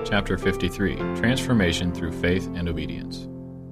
Chapter 53, Transformation Through Faith and Obedience.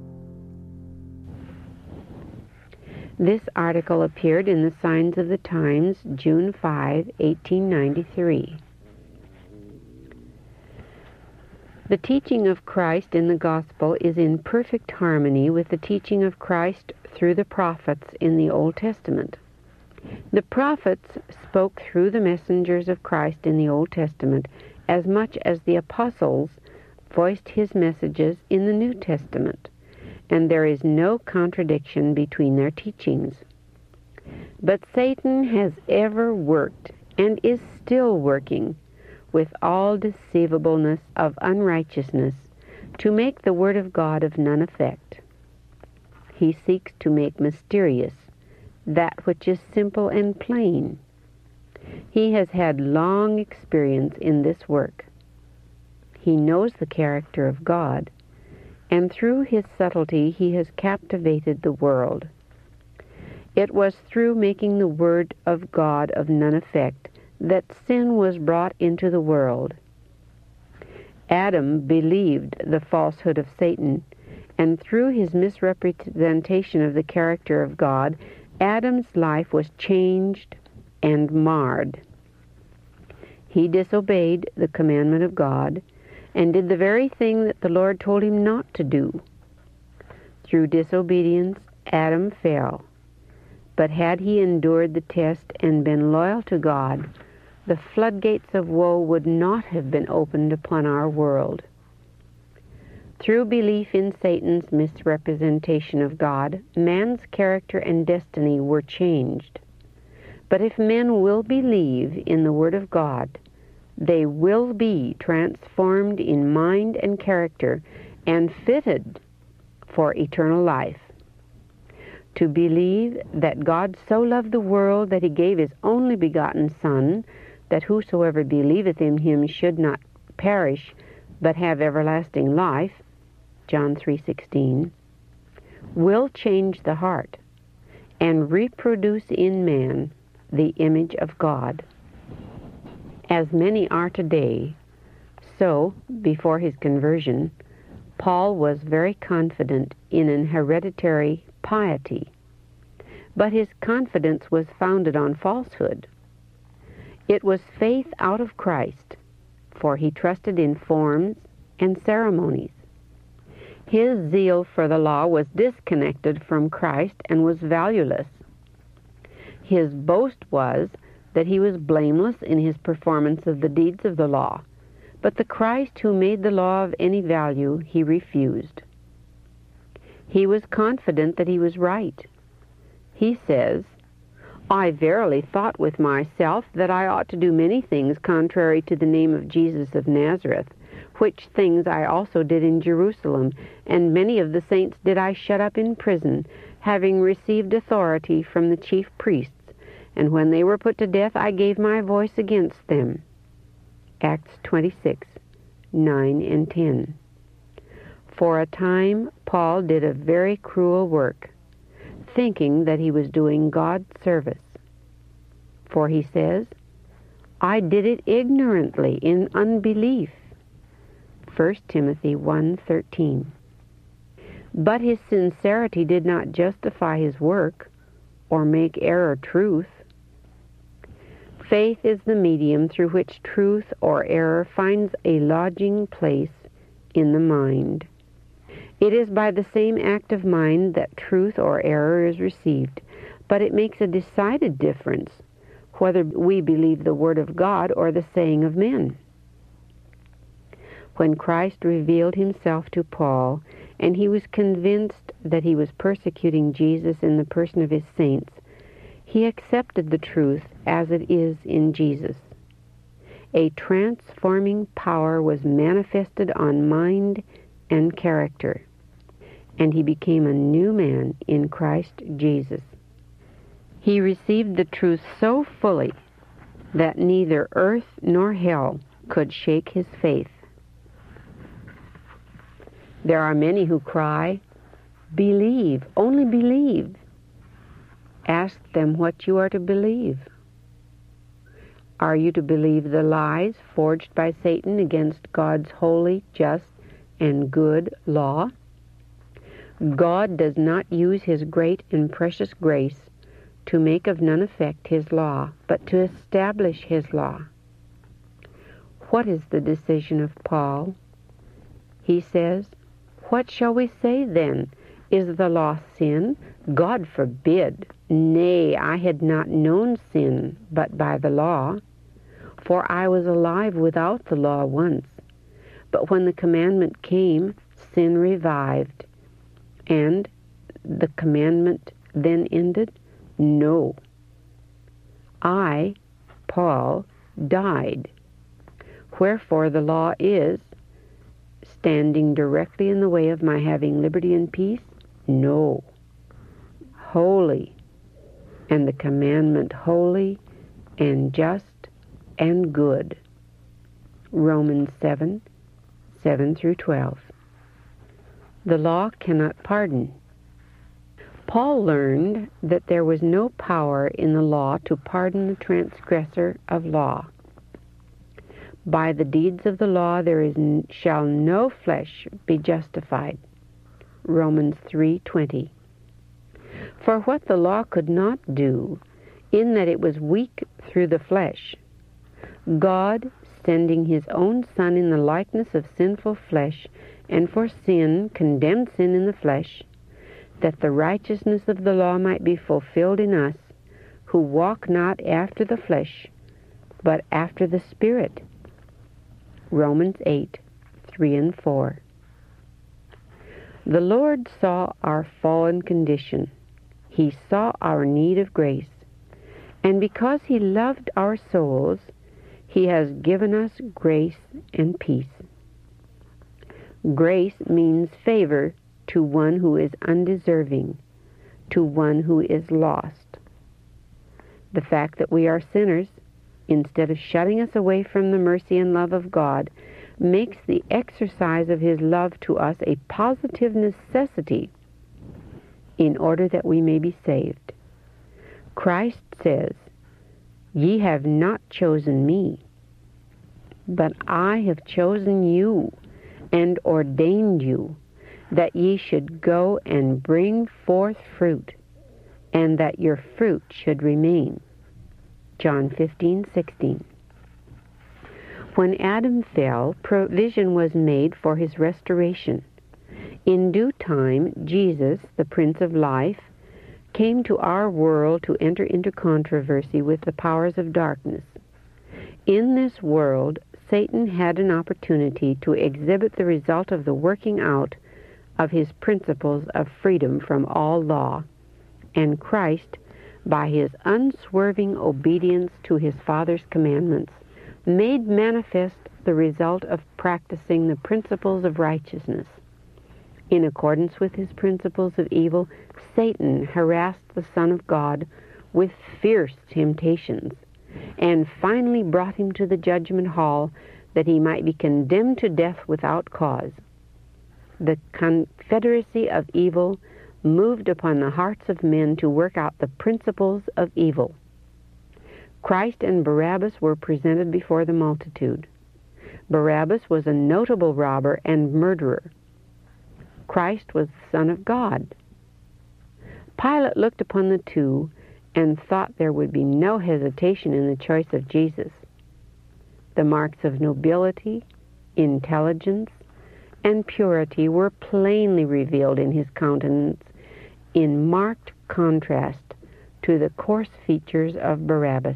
This article appeared in the Signs of the Times, June 5, 1893. The teaching of Christ in the Gospel is in perfect harmony with the teaching of Christ through the prophets in the Old Testament. The prophets spoke through the messengers of Christ in the Old Testament as much as the apostles voiced his messages in the New Testament, and there is no contradiction between their teachings. But Satan has ever worked, and is still working, with all deceivableness of unrighteousness, to make the Word of God of none effect. He seeks to make mysterious that which is simple and plain. He has had long experience in this work. He knows the character of God, and through his subtlety he has captivated the world. It was through making the Word of God of none effect that sin was brought into the world. Adam believed the falsehood of Satan, and through his misrepresentation of the character of God, Adam's life was changed and marred. He disobeyed the commandment of God and did the very thing that the Lord told him not to do. Through disobedience, Adam fell. But had he endured the test and been loyal to God, the floodgates of woe would not have been opened upon our world. Through belief in Satan's misrepresentation of God, man's character and destiny were changed. But if men will believe in the Word of God, they will be transformed in mind and character and fitted for eternal life. To believe that God so loved the world that he gave his only begotten Son, that whosoever believeth in him should not perish, but have everlasting life, John 3:16, will change the heart and reproduce in man the image of God. As many are today, so, before his conversion, Paul was very confident in an hereditary piety, but his confidence was founded on falsehood. It was faith out of Christ, for he trusted in forms and ceremonies. His zeal for the law was disconnected from Christ and was valueless. His boast was that he was blameless in his performance of the deeds of the law, but the Christ who made the law of any value he refused. He was confident that he was right. He says, "I verily thought with myself that I ought to do many things contrary to the name of Jesus of Nazareth, which things I also did in Jerusalem, and many of the saints did I shut up in prison, having received authority from the chief priests. And when they were put to death, I gave my voice against them." Acts 26, 9 and 10. For a time, Paul did a very cruel work, thinking that he was doing God's service. For he says, "I did it ignorantly in unbelief." 1 Timothy 1:13. But his sincerity did not justify his work or make error truth. Faith is the medium through which truth or error finds a lodging place in the mind. It is by the same act of mind that truth or error is received, but it makes a decided difference whether we believe the Word of God or the saying of men. When Christ revealed himself to Paul, and he was convinced that he was persecuting Jesus in the person of his saints, he accepted the truth as it is in Jesus. A transforming power was manifested on mind and character, and he became a new man in Christ Jesus. He received the truth so fully that neither earth nor hell could shake his faith. There are many who cry, "Believe, only believe." Ask them what you are to believe. Are you to believe the lies forged by Satan against God's holy, just, and good law? God does not use his great and precious grace to make of none effect his law, but to establish his law. What is the decision of Paul? He says, "What shall we say then? Is the law sin? God forbid. Nay, I had not known sin but by the law. For I was alive without the law once. But when the commandment came, sin revived. And the commandment then ended? No. I, Paul, died. Wherefore the law is, standing directly in the way of my having liberty and peace? No. Holy, and the commandment holy and just and good. Romans 7:7-12. The law cannot pardon. Paul learned that there was no power in the law to pardon the transgressor of law. By the deeds of the law shall no flesh be justified. Romans 3:20. For what the law could not do, in that it was weak through the flesh, God, sending his own Son in the likeness of sinful flesh, and for sin condemned sin in the flesh, that the righteousness of the law might be fulfilled in us, who walk not after the flesh, but after the Spirit. Romans 8:3-4. The Lord saw our fallen condition. He saw our need of grace. And because he loved our souls, he has given us grace and peace. Grace means favor to one who is undeserving, to one who is lost. The fact that we are sinners, instead of shutting us away from the mercy and love of God, makes the exercise of his love to us a positive necessity in order that we may be saved. Christ says, "Ye have not chosen me, but I have chosen you and ordained you, that ye should go and bring forth fruit, and that your fruit should remain." John 15:16. When Adam fell, provision was made for his restoration. In due time, Jesus, the Prince of Life, came to our world to enter into controversy with the powers of darkness. In this world, Satan had an opportunity to exhibit the result of the working out of his principles of freedom from all law, and Christ, by his unswerving obedience to his Father's commandments, made manifest the result of practicing the principles of righteousness. In accordance with his principles of evil, Satan harassed the Son of God with fierce temptations, and finally brought him to the judgment hall that he might be condemned to death without cause. The confederacy of evil moved upon the hearts of men to work out the principles of evil. Christ and Barabbas were presented before the multitude. Barabbas was a notable robber and murderer. Christ was the Son of God. Pilate looked upon the two and thought there would be no hesitation in the choice of Jesus. The marks of nobility, intelligence, and purity were plainly revealed in his countenance, in marked contrast to the coarse features of Barabbas.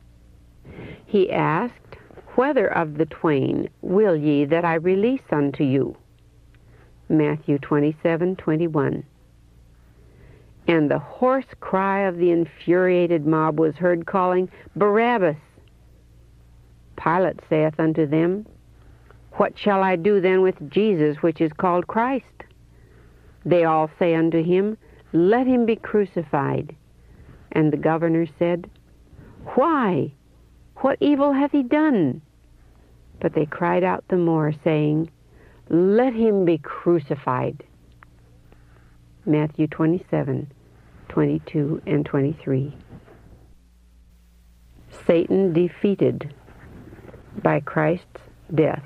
He asked, "Whether of the twain will ye that I release unto you?" Matthew 27:21. And the hoarse cry of the infuriated mob was heard calling, "Barabbas!" Pilate saith unto them, "What shall I do then with Jesus, which is called Christ?" They all say unto him, "Let him be crucified." And the governor said, "Why? What evil hath he done?" But they cried out the more, saying, "Let him be crucified." Matthew 27:22-23. Satan defeated by Christ's death.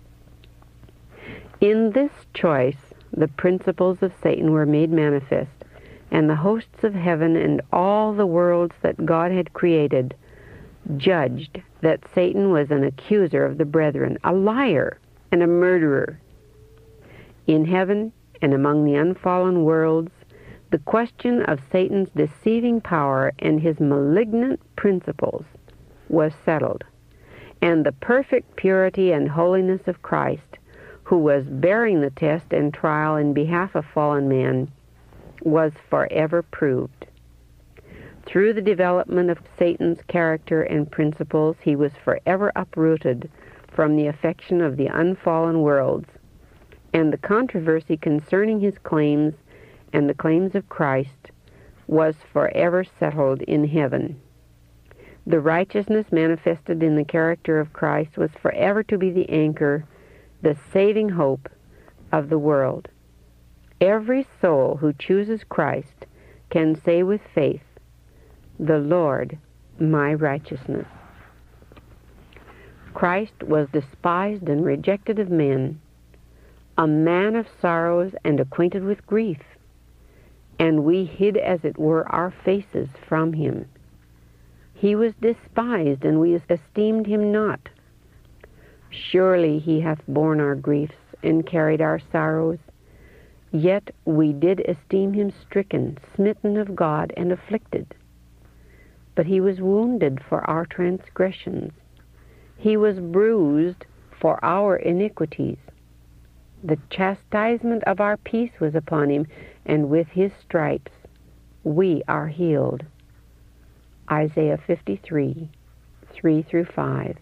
In this choice, the principles of Satan were made manifest, and the hosts of heaven and all the worlds that God had created judged that Satan was an accuser of the brethren, a liar and a murderer. In heaven and among the unfallen worlds, the question of Satan's deceiving power and his malignant principles was settled, and the perfect purity and holiness of Christ, who was bearing the test and trial in behalf of fallen man, was forever proved. Through the development of Satan's character and principles, he was forever uprooted from the affection of the unfallen worlds, and the controversy concerning his claims and the claims of Christ was forever settled in heaven. The righteousness manifested in the character of Christ was forever to be the anchor, the saving hope of the world. Every soul who chooses Christ can say with faith, "The Lord, my righteousness." Christ was despised and rejected of men, a man of sorrows and acquainted with grief, and we hid as it were our faces from him. He was despised, and we esteemed him not. Surely he hath borne our griefs and carried our sorrows. Yet we did esteem him stricken, smitten of God, and afflicted. But he was wounded for our transgressions. He was bruised for our iniquities. The chastisement of our peace was upon him, and with his stripes we are healed. Isaiah 53, 3-5.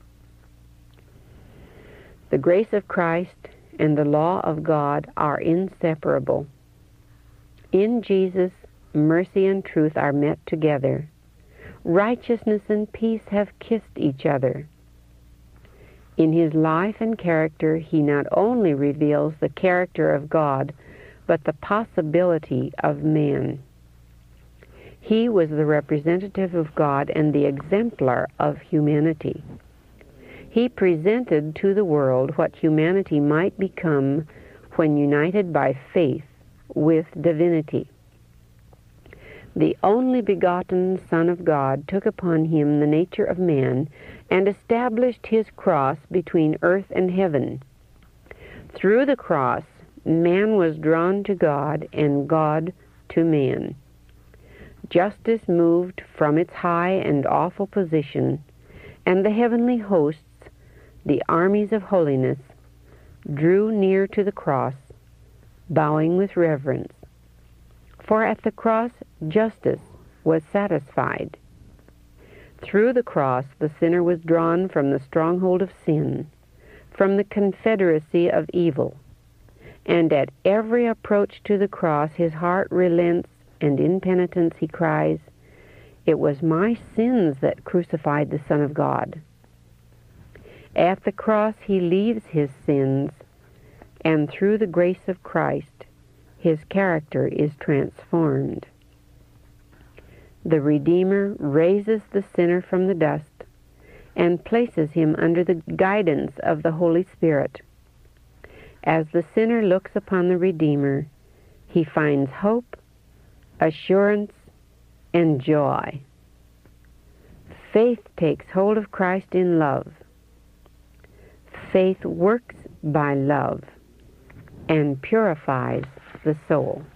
The grace of Christ and the law of God are inseparable. In Jesus, mercy and truth are met together. Righteousness and peace have kissed each other. In his life and character, he not only reveals the character of God, but the possibility of man. He was the representative of God and the exemplar of humanity. He presented to the world what humanity might become when united by faith with divinity. The only begotten Son of God took upon him the nature of man and established his cross between earth and heaven. Through the cross, man was drawn to God and God to man. Justice moved from its high and awful position, and the heavenly hosts, the armies of holiness, drew near to the cross, bowing with reverence. For at the cross, justice was satisfied. Through the cross, the sinner was drawn from the stronghold of sin, from the confederacy of evil. And at every approach to the cross, his heart relents, and in penitence he cries, "It was my sins that crucified the Son of God." At the cross, he leaves his sins, and through the grace of Christ, his character is transformed. The Redeemer raises the sinner from the dust and places him under the guidance of the Holy Spirit. As the sinner looks upon the Redeemer, he finds hope, assurance, and joy. Faith takes hold of Christ in love. Faith works by love and purifies the soul.